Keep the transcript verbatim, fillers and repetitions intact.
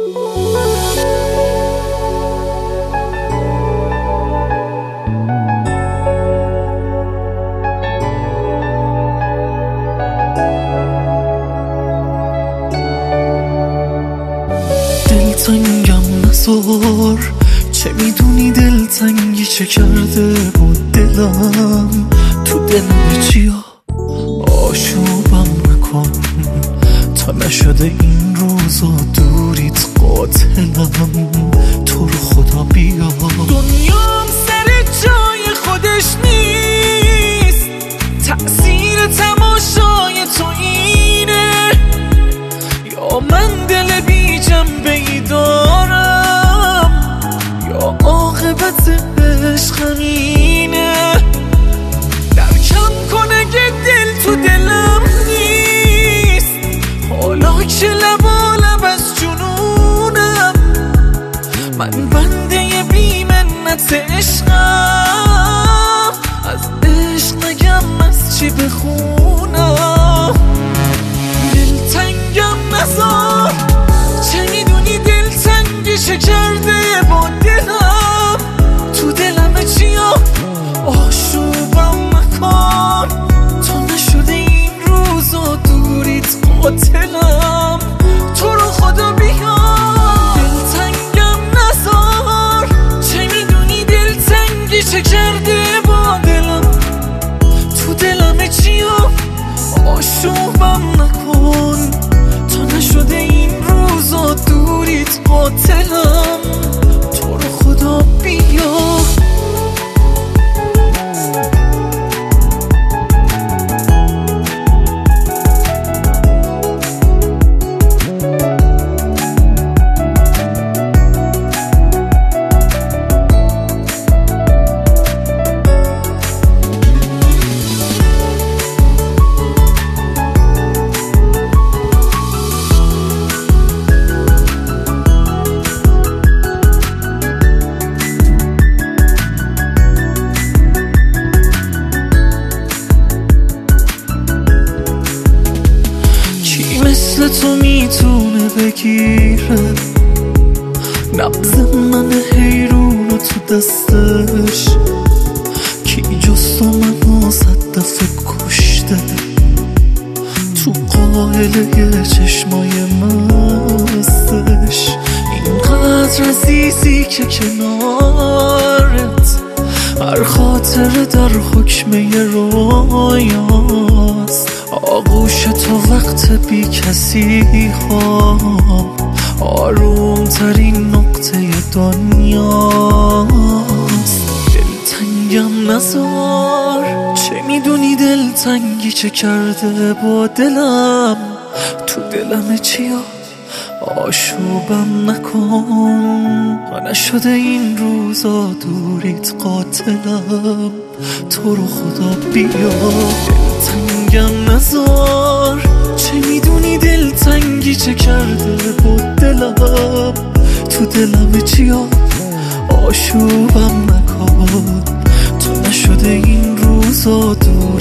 دلتنگم نزار، چه میدونی دلتنگی چه کرده با دلم. تو دلم چیا آشوبم نکن، تا نشده این روزا دوریت قاتلم. تو رو خدا بیا، دنیام سر جای خودش نیست، تأثیر تماشای تو اینه. یا من دل بی جنبه ای دارم، یا عاقبت عشق همینه. درکم کنه که دل تو دلم نیست، حالا که لبا لب از جنونم. من بنده بی منت عشقم، از عشق نگم از چی بخونم. دلتنگم نزار، چه میدونی دلتنگی چه کرده با دلم. تو دلم چیا آشوبم مکن، تا نشده این روزا دوریت قاتلم. تو رو خدا بیا، دلتنگم نزار، چه میدونی دلتنگی چه کرده با دلم. تو دلم چیا آشوبم نکن، تا نشده این روزا دوریت قاتلم. تو رو خدا بیا. مثل تو میتونه بگیره نبض من حیرون تو دستش. کی جز تو منو صد دفعه کشته، تو قائله چشمای مستش. اینقدر عزیزی که کنارت، هر خاطره در حکمه رویاست. آغوش تو وقت بی کسی ها آروم ترین نقطه دنیاست. دلتنگم نزار، چه میدونی دلتنگی چه کرده با دلم. تو دلم چیا آشوبم نکن، تا نشده این روزا دوریت قاتلم. تو رو خدا بیا، دلتنگم نزار، چه میدونی دلتنگی چه کرده با دلم. تو دلم چیا آشوبم نکن، تا نشده این روزا دوریت